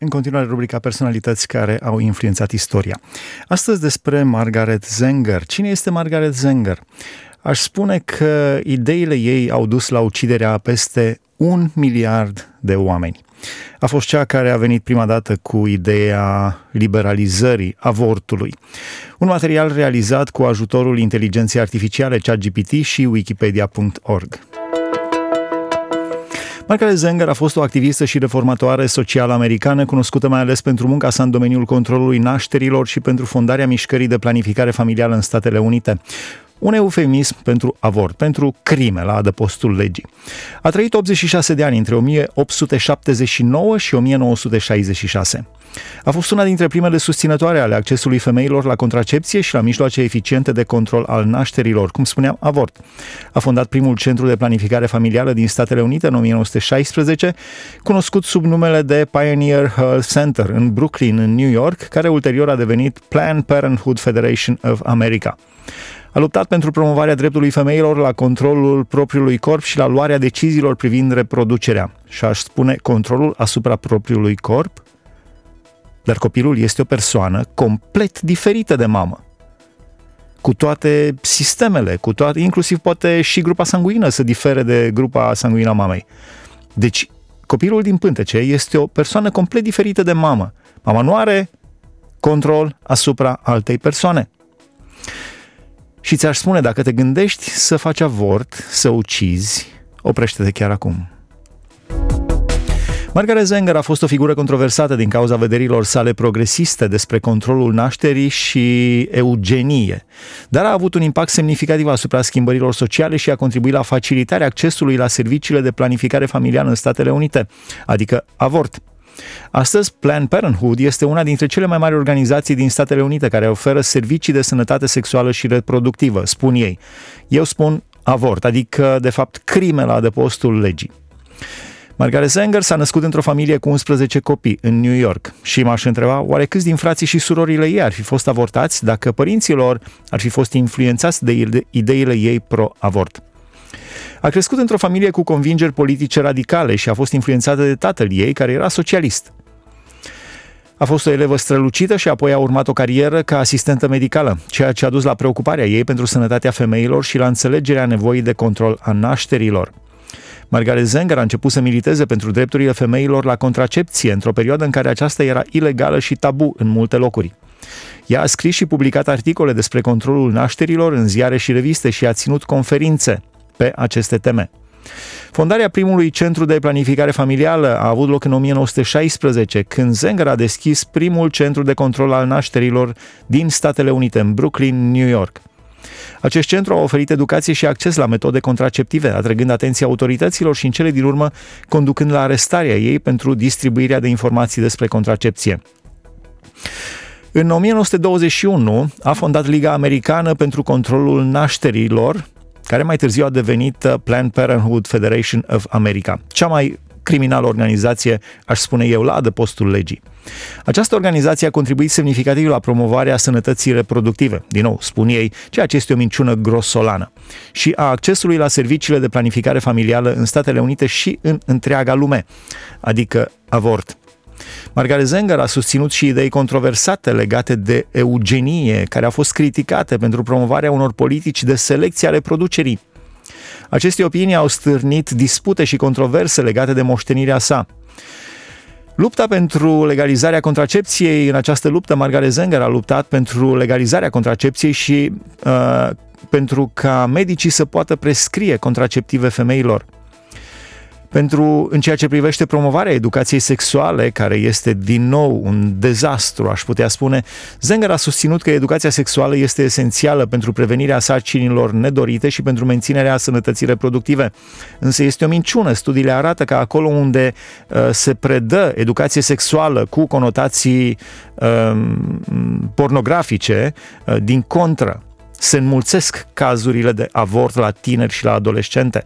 În continuare, rubrica Personalități care au influențat istoria. Astăzi despre Margaret Sanger. Cine este Margaret Sanger? Aș spune că ideile ei au dus la uciderea a peste 1 miliard de oameni. A fost cea care a venit prima dată cu ideea liberalizării avortului. Un material realizat cu ajutorul inteligenței artificiale ChatGPT și Wikipedia.org. Margaret Sanger a fost o activistă și reformatoare socială americană, cunoscută mai ales pentru munca sa în domeniul controlului nașterilor și pentru fondarea mișcării de planificare familială în Statele Unite. Un eufemism pentru avort, pentru crime la adăpostul legii. A trăit 86 de ani între 1879 și 1966. A fost una dintre primele susținătoare ale accesului femeilor la contracepție și la mijloace eficiente de control al nașterilor, cum spuneam, avort. A fondat primul centru de planificare familială din Statele Unite în 1916, cunoscut sub numele de Pioneer Health Center în Brooklyn, în New York, care ulterior a devenit Planned Parenthood Federation of America. A luptat pentru promovarea dreptului femeilor la controlul propriului corp și la luarea deciziilor privind reproducerea. Și aș spune controlul asupra propriului corp, dar copilul este o persoană complet diferită de mamă. Cu toate sistemele, inclusiv poate și grupa sanguină să difere de grupa sanguină a mamei. Deci, copilul din pântece este o persoană complet diferită de mamă. Mama nu are control asupra altei persoane. Și ți-aș spune, dacă te gândești să faci avort, să ucizi, oprește-te chiar acum. Margaret Sanger a fost o figură controversată din cauza vederilor sale progresiste despre controlul nașterii și eugenie, dar a avut un impact semnificativ asupra schimbărilor sociale și a contribuit la facilitarea accesului la serviciile de planificare familială în Statele Unite, adică avort. Astăzi, Planned Parenthood este una dintre cele mai mari organizații din Statele Unite care oferă servicii de sănătate sexuală și reproductivă, spun ei. Eu spun avort, adică, de fapt, crime la adăpostul legii. Margaret Sanger s-a născut într-o familie cu 11 copii în New York și m-aș întreba oare câți din frații și surorile ei ar fi fost avortați dacă părinții lor ar fi fost influențați de ideile ei pro-avort. A crescut într-o familie cu convingeri politice radicale și a fost influențată de tatăl ei, care era socialist. A fost o elevă strălucită și apoi a urmat o carieră ca asistentă medicală, ceea ce a dus la preocuparea ei pentru sănătatea femeilor și la înțelegerea nevoii de control a nașterilor. Margaret Sanger a început să militeze pentru drepturile femeilor la contracepție, într-o perioadă în care aceasta era ilegală și tabu în multe locuri. Ea a scris și publicat articole despre controlul nașterilor în ziare și reviste și a ținut conferințe pe aceste teme. Fondarea primului centru de planificare familială a avut loc în 1916, când Sanger a deschis primul centru de control al nașterilor din Statele Unite, în Brooklyn, New York. Acest centru a oferit educație și acces la metode contraceptive, atrăgând atenția autorităților și în cele din urmă conducând la arestarea ei pentru distribuirea de informații despre contracepție. În 1921 a fondat Liga Americană pentru Controlul Nașterilor, care mai târziu a devenit Planned Parenthood Federation of America, cea mai criminală organizație, aș spune eu, la adăpostul legii. Această organizație a contribuit semnificativ la promovarea sănătății reproductive, din nou, spun ei, ceea ce este o minciună grosolană, și a accesului la serviciile de planificare familială în Statele Unite și în întreaga lume, adică avort. Margaret Sanger a susținut și idei controversate legate de eugenie, care au fost criticate pentru promovarea unor politici de selecție a reproducerii. Aceste opinii au stârnit dispute și controverse legate de moștenirea sa. Lupta pentru legalizarea contracepției, în această luptă Margaret Sanger a luptat pentru legalizarea contracepției și pentru ca medicii să poată prescrie contraceptive femeilor. În ceea ce privește promovarea educației sexuale, care este din nou un dezastru, aș putea spune, Sanger a susținut că educația sexuală este esențială pentru prevenirea sarcinilor nedorite și pentru menținerea sănătății reproductive. Însă este o minciună. Studiile arată că acolo unde se predă educație sexuală cu conotații pornografice, din contră, se înmulțesc cazurile de avort la tineri și la adolescente.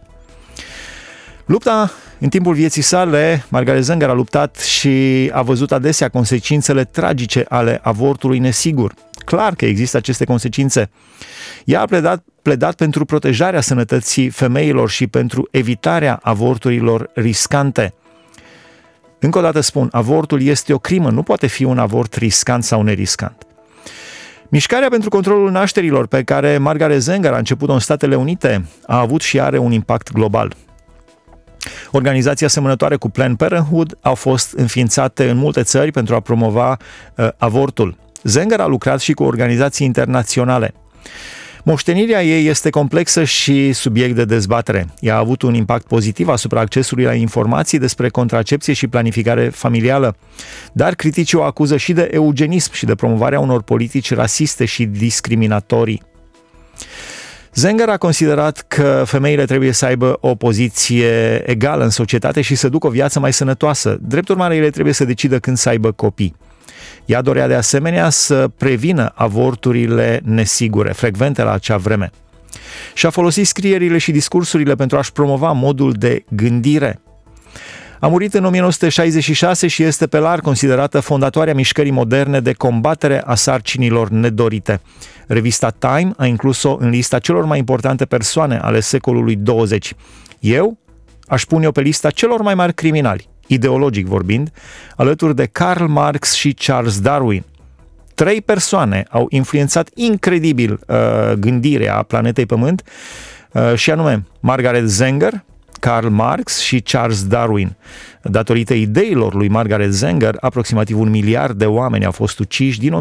Lupta în timpul vieții sale, Margaret Sanger a luptat și a văzut adesea consecințele tragice ale avortului nesigur. Clar că există aceste consecințe. Ea a pledat pentru protejarea sănătății femeilor și pentru evitarea avorturilor riscante. Încă o dată spun, avortul este o crimă, nu poate fi un avort riscant sau neriscant. Mișcarea pentru controlul nașterilor pe care Margaret Sanger a început-o în Statele Unite a avut și are un impact global. Organizații asemănătoare cu Planned Parenthood au fost înființate în multe țări pentru a promova avortul. Sanger a lucrat și cu organizații internaționale. Moștenirea ei este complexă și subiect de dezbatere. Ea a avut un impact pozitiv asupra accesului la informații despre contracepție și planificare familială, dar criticii o acuză și de eugenism și de promovarea unor politici rasiste și discriminatorii. Sanger a considerat că femeile trebuie să aibă o poziție egală în societate și să ducă o viață mai sănătoasă. Drept urmare, ele trebuie să decidă când să aibă copii. Ea dorea de asemenea să prevină avorturile nesigure, frecvente la acea vreme. Și a folosit scrierile și discursurile pentru a-și promova modul de gândire. A murit în 1966 și este pe larg considerată fondatoarea mișcării moderne de combatere a sarcinilor nedorite. Revista Time a inclus-o în lista celor mai importante persoane ale secolului 20. Eu aș pune-o pe lista celor mai mari criminali, ideologic vorbind, alături de Karl Marx și Charles Darwin. 3 persoane au influențat incredibil gândirea planetei Pământ, și anume Margaret Sanger, Karl Marx și Charles Darwin. Datorită ideilor lui Margaret Sanger, aproximativ 1 miliard de oameni au fost uciși din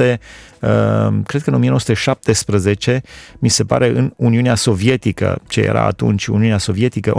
1917, mi se pare, în Uniunea Sovietică, ce era atunci Uniunea Sovietică,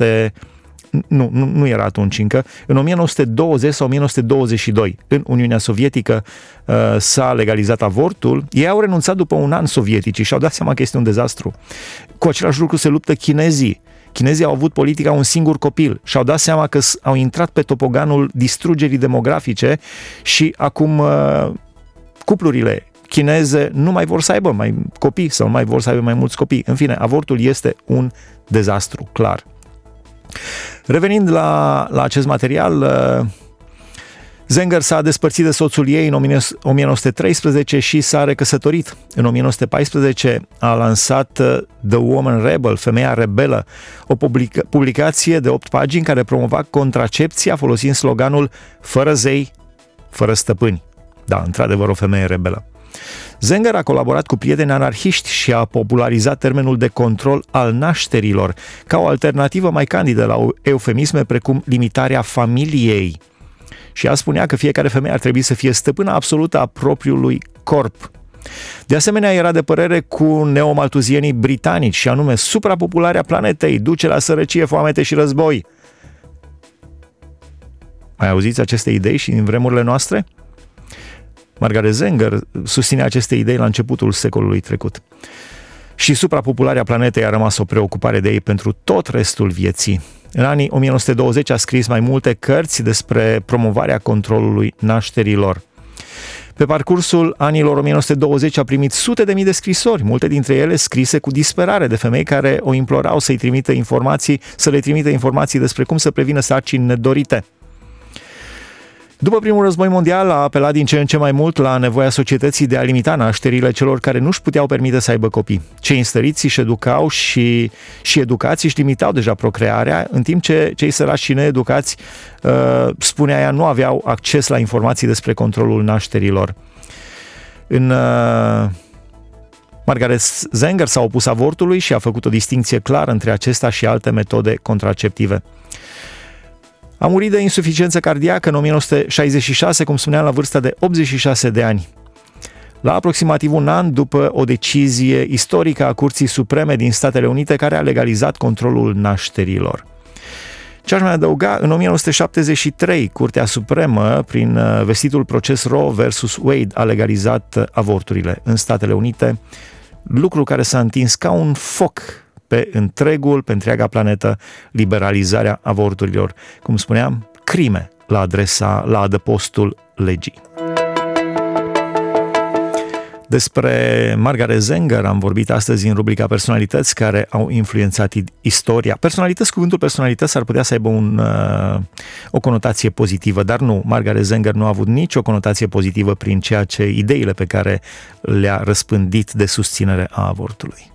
nu era atunci încă, în 1920 sau 1922, în Uniunea Sovietică s-a legalizat avortul. Ei au renunțat după un an, sovieticii, și au dat seama că este un dezastru. Cu același lucru se luptă chinezii. Chinezii au avut politica un singur copil și au dat seama că au intrat pe topoganul distrugerii demografice și acum cuplurile chineze nu mai vor să aibă mai copii sau nu mai vor să aibă mai mulți copii. În fine, avortul este un dezastru, clar. Revenind la acest material, Sanger s-a despărțit de soțul ei în 1913 și s-a recăsătorit. În 1914 a lansat The Woman Rebel, Femeia Rebelă, o publicație de 8 pagini care promova contracepția folosind sloganul "Fără zei, fără stăpâni". Da, într-adevăr, o femeie rebelă. Sanger a colaborat cu prieteni anarhiști și a popularizat termenul de control al nașterilor ca o alternativă mai candidă la eufemisme precum limitarea familiei. Și ea spunea că fiecare femeie ar trebui să fie stăpână absolută a propriului corp. De asemenea, era de părere cu neomaltuzienii britanici, și anume suprapopularea planetei duce la sărăcie, foamete și război. Mai auziți aceste idei și în vremurile noastre? Margaret Sanger susținea aceste idei la începutul secolului trecut. Și suprapopularea planetei a rămas o preocupare de ei pentru tot restul vieții. În anii 1920 a scris mai multe cărți despre promovarea controlului nașterilor. Pe parcursul anilor 1920 a primit sute de mii de scrisori, multe dintre ele scrise cu disperare de femei care o implorau să le trimită informații despre cum să prevină sarcini nedorite. După primul război mondial a apelat din ce în ce mai mult la nevoia societății de a limita nașterile celor care nu își puteau permite să aibă copii. Cei înstăriți își educau și educații își limitau deja procrearea, în timp ce cei săraci și needucați, spunea ea, nu aveau acces la informații despre controlul nașterilor. Margaret Sanger s-a opus avortului și a făcut o distinție clară între acesta și alte metode contraceptive. A murit de insuficiență cardiacă în 1966, cum spuneam, la vârsta de 86 de ani. La aproximativ un an după o decizie istorică a Curții Supreme din Statele Unite care a legalizat controlul nașterilor. Ce aș mai adăuga, în 1973, Curtea Supremă, prin vestitul proces Roe versus Wade, a legalizat avorturile în Statele Unite, lucru care s-a întins ca un foc pe întreaga planetă, liberalizarea avorturilor. Cum spuneam, crime la adăpostul legii. Despre Margaret Sanger am vorbit astăzi în rubrica Personalități care au influențat istoria. Cuvântul personalități ar putea să aibă o conotație pozitivă, dar nu, Margaret Sanger nu a avut nicio conotație pozitivă prin ideile pe care le-a răspândit de susținere a avortului.